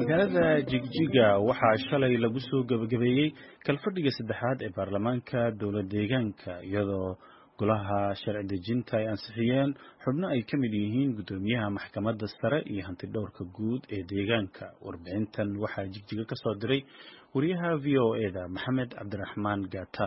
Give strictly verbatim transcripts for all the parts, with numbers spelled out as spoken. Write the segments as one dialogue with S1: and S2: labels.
S1: magaalada Jigjiga waxaa shalay lagu soo gabagabeeyay kalfadhiga saddexaad ee baarlamaanka dowlad deegaanka iyadoo golaha sharci dejinta ay ansixiyeen xubno ay ka mid yihiin gudoomiyaha maxkamadda sare iyo hanti dhowrka guud ee deegaanka. Warbixintan waxaa Jigjiga ka soo diray wariyaha V O A da Maxamed Cabdiraxmaan Gata.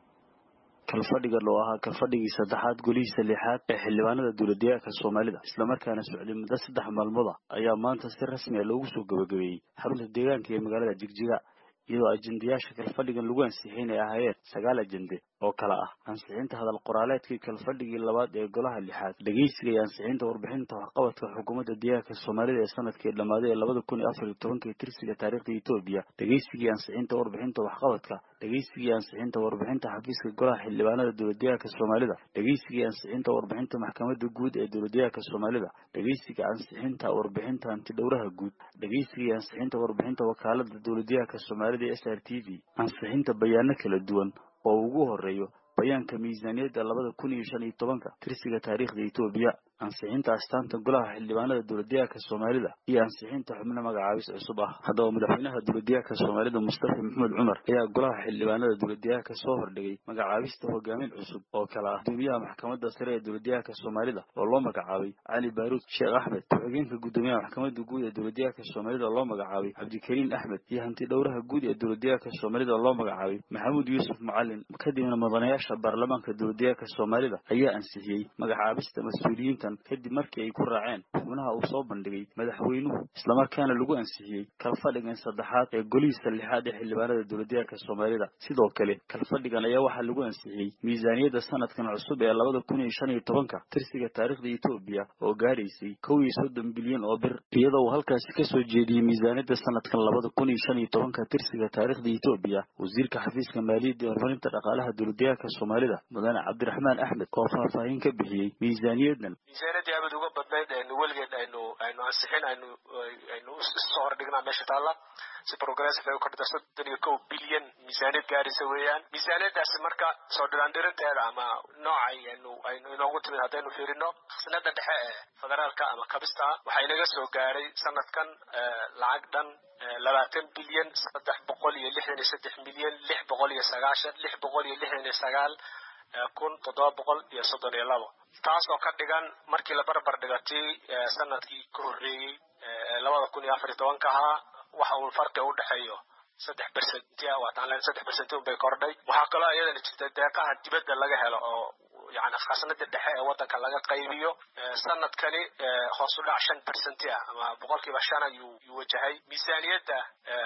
S2: kalfadhiga loo ahaa kalfadhigii saddexaad golihiisa lixaad ee xildhibaanada dowladdeegaanka Soomaalida isla markaana socday muddo saddex maalmood ah ayaa maanta si rasmi ah loogu soo gabagabeeyay xarunta deegaanka ee magaalada Jigjiga iyadoo ajendayaasha kalfadhigan lagu ansixiyay ay ahaayeen sagaal ajende oo kala ah ansixinta hadal qoraaleedkii kalfadhigii labaad ee golaha lixaad, dhageysiga iyo ansixinta warbixinta waxqabadka xukuumadda deegaanka Soomaalida ee sanadkii dhamaaday ee labada kun iyo afar iyo tobanka tirsiga taariikhda Itoobiya, dhageysiga iyo ansixinta warbixinta waxqabadka, dhageysiga iyo ansixinta warbixinta xafiiska golaha xildhibaanada dowladdeegaanka Soomaalida, dhageysiga iyo ansixinta warbixinta maxkamadda guud ee dowladdeegaanka Soomaalida, dhageysiga ansixinta warbixinta hanti dhowraha guud, dhageysiga iyo ansixinta warbixinta wakaaladda dowladdeegaanka Soomaalida ee S R T V, ansixinta bayaano kala duwan oo ugu horeeyo bayaanka miisaaniyadda labada kun iyo shan iyo tobanka tirsiga taariikhda Itoobiya, ansixinta astaanta golaha xildhibaanada dowladdeegaanka Soomaalida iyo ansixinta xubno magacaabis cusub ah. Haddaba madaxweynaha dowladdeegaanka Soomaalida Mustafa Maxamed Cumar ayaa golaha xildhibaanada dowladdeegaanka soo hordhigay magacaabista hogaamin cusub oo kala ah gudoomiyaha maxkamadda sare ee dowladdeegaanka Soomaalida oo loo magacaabay Cali Baaruud Sheekh Axmed, ku-xigeenka gudoomiyaha maxkamadda guud ee dowladdeegaanka Soomaalida oo loo magacaabay Cabdikariin Axmed, iyo hanti dhowraha guud ee dowladdeegaanka Soomaalida oo loo magacaabay Maxamuud Yuusuf Macalin. Kadibna mudanayaasha baarlamaanka dowladdeegaanka Soomaalida ayaa ansixiyay magacaabista mas'uuliyiinta kadib markii ay ku raaceen xubnaha uu soo bandhigay madaxweynuhu isla markaana lagu ansixiyay kalfadhigan saddexaad ee golihiisa lixaad ee xildhibaanada dowladdeegaanka Soomaalida. Sidoo kale kalfadhigan ayaa waxaa lagu ansixiyay miisaaniyadda sanadkan cusub ee labada kun iyo shan iyo tobanka tirsiga taariikhda Itoobiya oo gaadhaysay kow iyo soddon bilyan oo bir, iyadoo uu halkaasi ka soo jeediyay miisaaniyadda sanadkan labada kun iyo shan iyo tobanka tirsiga taariikhda Itoobiya wasiirka xafiiska maaliyadda iyo horumarinta dhaqaalaha dowladdeegaanka Soomaalida Mudane Cabdiraxmaan Axmed oo faahfaahin ka bixiyay miisaaniyaddan.
S3: miisaaniyadda aad uga badnayd aynu weligeed aynu aynu ansixin aynu aynu soo hordhignaa meesha taalla si progressive ay u kordhata soddon iyo kow bilyan miisaaniyad gaaraysa weeyaan. miisaaniyaddaasi marka soo dhiraandhirinteeda ama noocay aynu aynu inoogu timid haddaynu fiirino khasnada dhexe ee federaalka ama kabista waxaa inaga soo gaaray sanadkan lacag dhan labaatan bilyan saddex boqol iyo lixdan iyo saddex milyan lix boqol iyo sagaashan lix boqol iyo lixdan iyo sagaal kun toddoba boqol iyo soddon iyo labo, taas oo ka dhigan markii la barbar dhigatay sanadkii ka horreeyey labada kun iyo afar iyo tobanka ahaa waxa uu farqi u dhexeeyo saddex percent waa taan leen saddex percent bay kordhay. waxaa kaloo iyadana jirta deeqaha dibadda laga helo oo يعني khasnada dhexe ee wadanka laga qaybiyo sanadkani hoos u dhac shan percent ah ama boqolkiiba shan ayuu wajahay. miisaaniyadda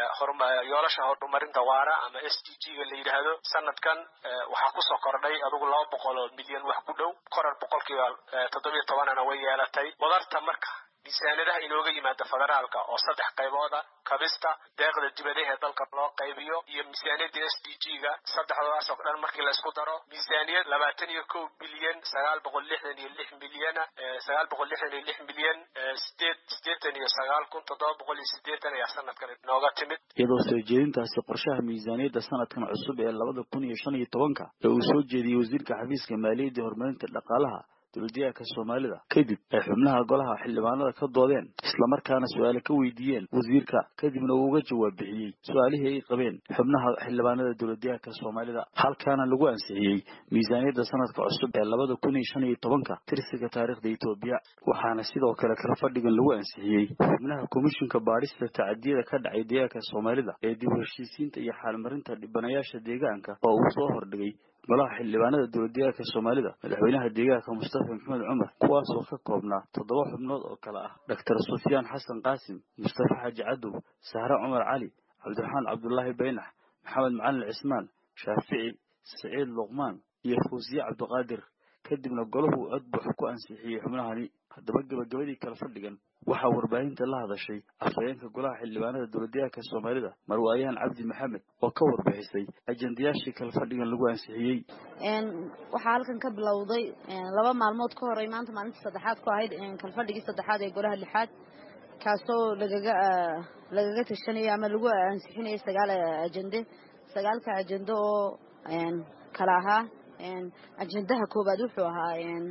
S3: yoolasha horumarinta waara ama S D G ga la yiraahdo sanadkan waxaa ku soo kordhay adigu laba boqol oo milyan wax ku dhow, korar boqolkiiba toddoba iyo toban ana way yeelatay. wadarta marka miisaaniyadaha inooga yimaada federaalka oo saddex qaybood ah, kabista, deeqda dibadda ee dalka loo qaybiyo iyo miisaaniyadda S D G ga, saddexdaas oo dhan markii la isku daro miisaaniyad labaatan iyo kow bilyan sagaal boqol lixdan iyo lix milyan sagaal boqol lixdan iyo lix milyan siddeetan iyo sagaal kun toddoba boqol iyo siddeetan ayaa sanadkan inooga timid.
S2: iyadoo soo jeedintaasi qorshaha miisaaniyadda sanadkan cusub ee labada kun iyo shan iyo tobanka ee uu soo jeediyey wasiirka xafiiska maaliyadda iyo horumarinta dhaqaalaha dowladdeegaanka Soomaalida kadib ay xubnaha golaha xildhibaanada ka doodeen isla markaana su'aalo ka weydiiyeen wasiirka, kadibna uu uga jawaab bixiyay su'aalihii ay qabeen xubnaha xildhibaanada dowladdeegaanka Soomaalida. halkaana lagu ansixiyay miisaaniyadda sanadka cusub ee labada kun iyo shan iyo tobanka tirsiga taariikhda Itoobiya. waxaana sidoo kale kalfadhigan lagu ansixiyay xubnaha komishinka baadhista tacadiyada ka dhacay deegaanka Soomaalida ee dib u heshiisiinta iyo xaalmarinta dhibanayaasha deegaanka oo uu soo hordhigay golaha xildhibaanada dowladdeegaanka Soomaalida madaxweynaha deegaanka Mustafa Maxamed Cumar, kuwaas oo ka koobnaa toddoba xubnood oo kala ah Doctor Sufyaan Xasan Qaasim, Mustafa Xaaji Cadow, Sahra Cumar Cali, Cabdiraxmaan Cabdullaahi Baynax, Maxamed Macalin Cismaan, Shaafici Saciid Luqmaan iyo Fuusiye Cabdiqaadir. kadibna golahu cod buux ku ansixiyay xubnahani. haddaba gabagabadii kala fadhigan waxaa warbaahinta la hadashay afhayeenka golaha xildhibaanada dowladdeegaanka Soomaalida Marwaayaan Cabdi Maxamed oo ka warbixisay ajendayaashii kala fadhigan lagu ansixiyay.
S4: een waxaa halkan ka bilowday laba maalmood ka hor ay maanta maalinta saddexaad ku ahayd kala fadhigii saddexaad ee golaha lixaad kaasoo lagaga lagaga tashanayay ama lagu ansixinayay sagaal ajende sagaalka ajende oo een kala ahaa een ajendaha koobaad wuxuu ahaa een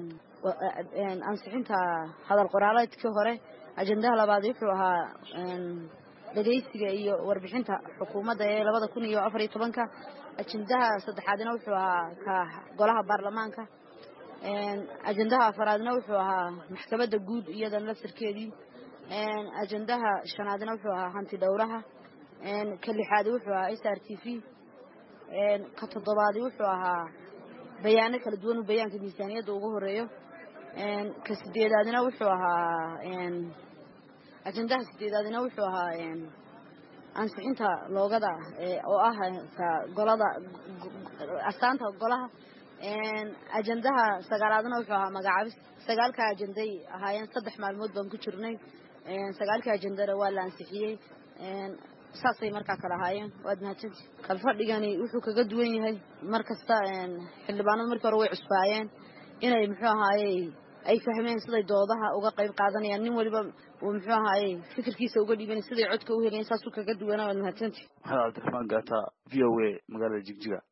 S4: ansixinta hadal qoraaleedkii hore. ajendaha labaad wuxuu ahaa dhageysiga iyo warbixinta xukuumadda ee labada kun iyo afar iyo tobanka ajendaha saddexaadna wuxuu ahaa ka golaha baarlamaanka ajendaha afaraadna wuxuu ahaa maxkamadda guud iyadana laftirkeedii ajendaha shanaadna wuxuu ahaa hanti dhowraha ka lixaad wuxuu ahaa S R T V ka toddobaad wuxuu ahaa bayaano kala duwan bayaanka miisaaniyadda ugu horeeyo ka sideedaadna wuxuu ahaa ajendaha sideedaadna wuxuu ahaa ansixinta loogada oo ah ka golada astaanta golaha ajendaha sagaalaadna wuxuu ahaa magacaabis sagaalka ajenday ahaayeen saddex maalmood baan ku jirnay sagaalka ajendada waa la ansixiyay saasay markaa kala ahaayeen waad mahadsantii kalfadhigani wuxuu kaga duwan yahay mar kasta xildhibaanada markii hore way cusbaayeen inay muxuu ahaayey ay fahmeen siday doodaha uga qayb qaadanayaan nin waliba uu muxuu ahaayey fikirkiisa uga dhiiban siday codka u helayeen saasuu kaga duwanaa waad mahadsantii
S2: maxamed cabdiraxmaan gaata v o a magaalada Jigjiga.